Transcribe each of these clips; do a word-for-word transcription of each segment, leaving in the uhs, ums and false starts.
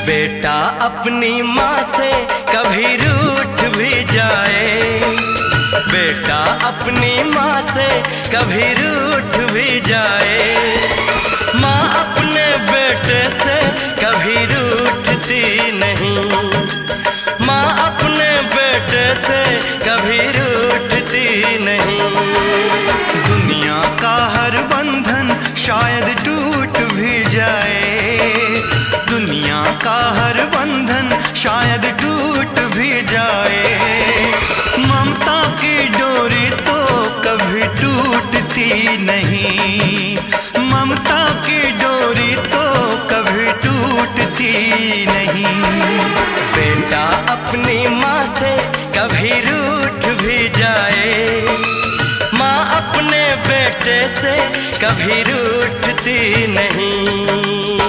बेटा अपनी माँ से कभी रूठ भी जाए, बेटा अपनी माँ से कभी रूठ भी जाए, माँ अपने बेटे से कभी रूठती नहीं, माँ अपने बेटे से कभी रूठती नहीं। दुनिया का हर बंधन शायद टूट भी जाए, दुनिया का हर बंधन शायद टूट भी जाए, ममता की डोरी तो कभी टूटती नहीं, ममता की डोरी तो कभी टूटती नहीं। बेटा अपनी माँ से कभी रूठ भी जाए, माँ अपने बेटे से कभी रूठती नहीं।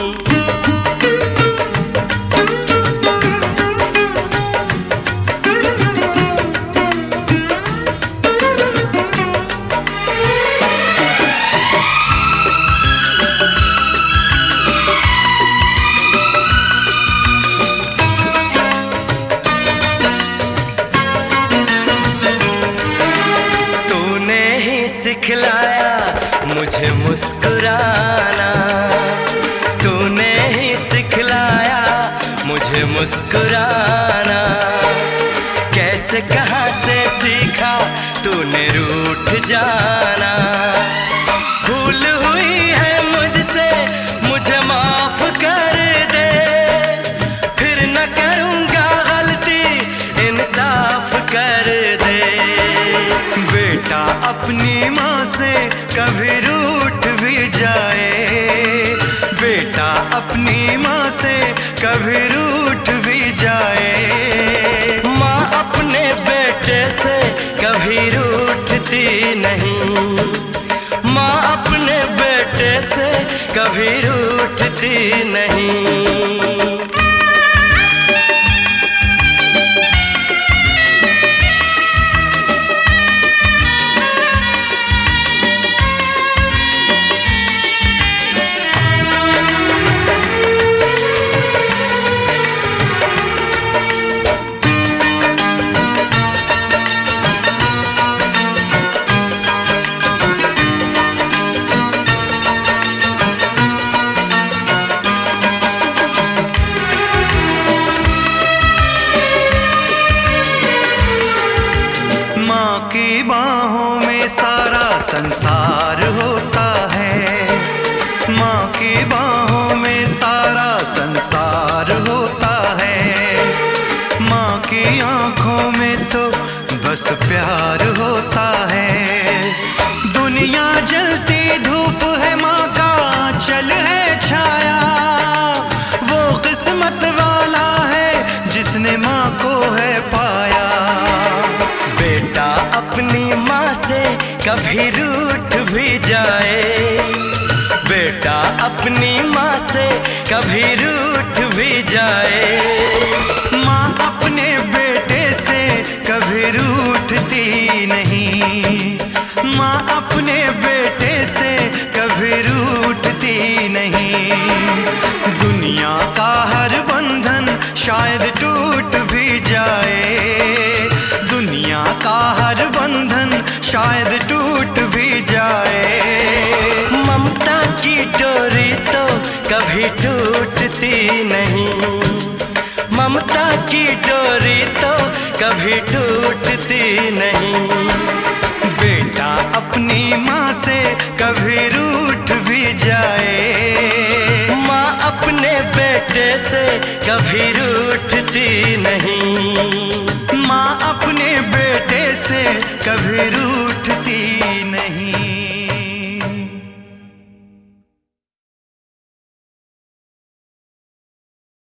सिखलाया मुझे मुस्कुराना, तूने ही सिखलाया मुझे मुस्कुराना, कैसे कहाँ से सीखा तूने रूठ जाना। भूल हुई है मुझसे मुझे माफ कर दे, फिर न करूँगा गलती इंसाफ कर दे। बेटा अपनी माँ से कभी रूठ भी जाए, बेटा अपनी माँ से कभी रूठ भी जाए, माँ अपने बेटे से कभी रूठती नहीं, माँ अपने बेटे से कभी रूठती नहीं। की बाहों में सारा संसार होता है, माँ की बाहों में सारा संसार होता है, माँ की आँखों में तो बस प्यार होता है। दुनिया जलती धूप है, माँ का चल है छाया, वो किस्मत वाला है जिसने माँ को है पाया। बेटा अपनी माँ से कभी रूठ भी जाए, बेटा अपनी माँ से कभी रूठ भी जाए, माँ अपने बेटे से कभी रूठती नहीं, माँ अपने बेटे से कभी रूठती नहीं। दुनिया का हर बंधन शायद टूट भी जाए, दुनिया का हर बंधन शायद टूट भी जाए, ममता की डोरी तो कभी टूटती नहीं, ममता की डोरी तो कभी टूटती नहीं। बेटा अपनी माँ से कभी रूठ भी जाए, माँ अपने बेटे से कभी रूठती नहीं, माँ अपने बेटे से कभी रूठती नहीं।